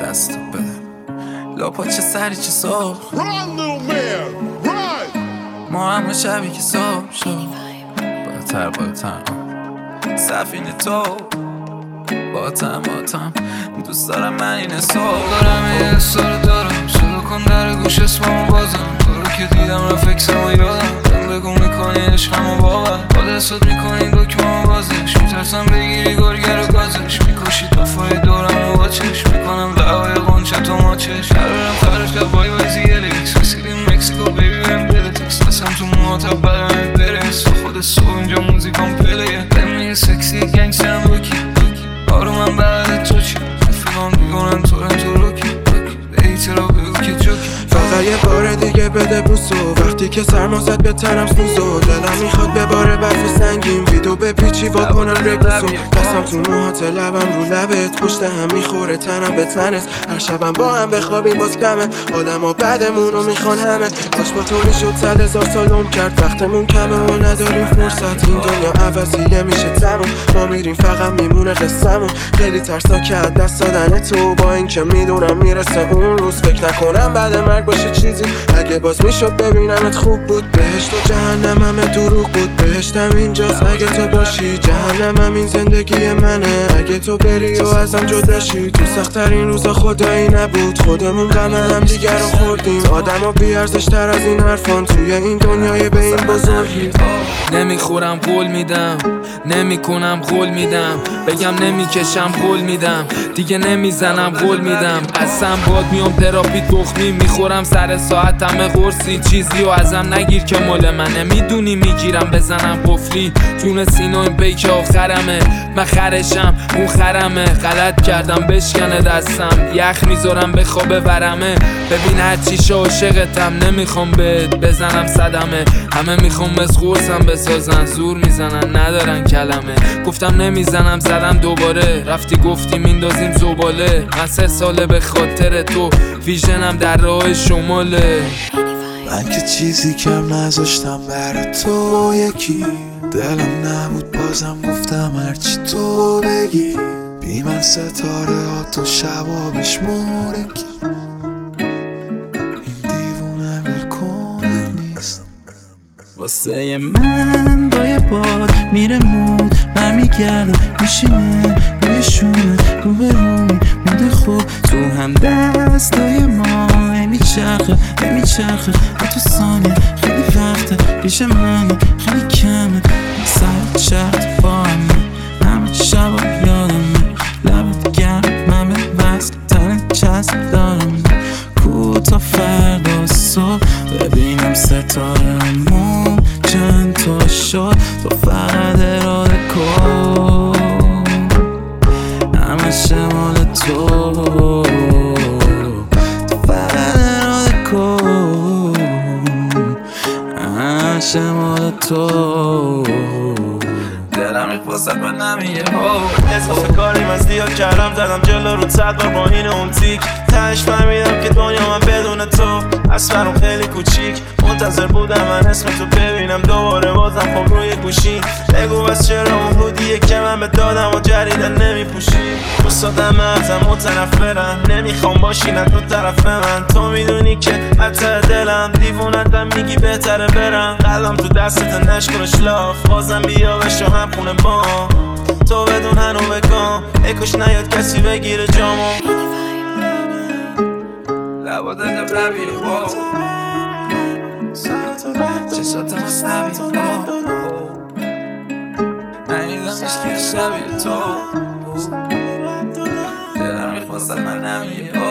دستو بده لاپا چه سری چه صبح ما همه شبی که صبح شد بالاتر سفینه تو باتم دوست دارم من این صبح دارم یه حسا رو دارم صدا کن در گوش اسممو بازم تو رو که دیدم رفکسمو یادم بگو میکنی عشقمو باور با دستات میکنی دکممو بازش میترسم بگیری گرگر و گازش میکشی تافای دورم و باچش میکنم لعای قنچه تو ماچش هرارم خرش کرد بای زیلیکس رسیدیم مکسیکو بیبی بریم دلتکس دستم تو موهاتب برم برس خود صبح اینجا موزیکام پلیه دمی سکسی گنگسترم بکی آرومم بعد تو چی رفیقان بیگونن تو روکی ای چرا بگو که جوکی فقط یه بار دیگه بده بوسو وقتی که سرما زد به تنم سوزو دلم میخواد بباره برف سنگین ویدو به پیچی واکنم رگوسو دستم تو موهات لبم رو لبت پشت هم میخوره تنم به تنت هر شبم با هم بخوابیم باز کمه آدم ها بعدمونو میخوان همه کاش با تو میشد 100,000 سال عمر کرد وقتمون کمه و نداریم فرصت این دنیا عوضیه میشه تموم ما میریم فقط میمونه قصمون خیلی ترسناکه از دست دادن تو با اینکه میدونم میرسه اون روز فکر نکنم بعد مرگ باشه چیزی اگه باز میشد ببینمت خوب بود بهشت و جهنم همه دروغ بود بهشتم اینجاست اگه تو باشی جهنم این زندگی منه اگه تو بری و ازم جداشی تو سخت‌ترین روزا خدایی نبود خودمون غم هم دیگر رو خوردیم آدم بی ارزش تر از این حرفان توی این دنیای به این بزرگی نمیخورم قول میدم نمیکنم قول میدم بگم نمیکشم قول میدم دیگه نمیزنم قول میدم قسم باد میام تراپی تخمی میخورم سر ساعت همه قرصی چیزی و ازم نگیر که مال منه میدونی میگیرم بزنم قفلی جون سینو این بیک آخرمه من خرشم اون خرمه غلط کردم بشکنه دستم یخ میذارم به خواب ورمه ببین هرچی عاشقتم نمیخوام بهت بزنم صدمه همه میخوام از قرصم بسازن زور میزنن ندارن کلمه گفتم نمیزنم زدم دوباره رفتی گفتی میندازیم زباله من 3 ساله به خاطر تو ویژنم در راه شماله من که چیزی کم نذاشتم برای تو یکی دلم نبود بازم گفتم هرچی تو بگی بی من ستاره ها تو شبابش مورکی این دیوونه ولکنه نیست واسه من با یه باد میره مود برمیگرده میشینه روی شونه رو به رومی موده خوب تو هم دستای ما نمیچرخه تو ثانیه خیلی وقته پیش منی خیلی کمه سر چرت با همه شبا یادمه لبت گرمه وصل تن چسب دارم کو تا فردا صبح ببینم ستارمون چند تا شد تو فقط اراده کن همه شمال تو فقط اراده کن همه شمال تو دلم میخواست من نمیگه اضافه کاریم از دیار کردم زدم جلو رو 100 بار با این اون تیک تهش فهمیدم که دنیا من بدون تو از برام خیلی کوچیک منتظر بودم من اسم تو ببینم دوباره بازم خب روی گوشی بگو بس چرا اون بودیه که من به دادم و جریدن نمیپوشی دوستادم ازم متنفرن نمیخوام باشی نه تو طرف من تو میدونی که حتی دلم دیوونتم میگی بهتره برم قلبم تو دستت نشکنش لاف بازم بیا بشو هم خونه با تو بدون هنو بگم اکوش نیاد کسی بگیره جامو لبا دقیقه لبی چشاتم از نبی نیدم اشکی شبیه تو دلم میخواست من نمیگه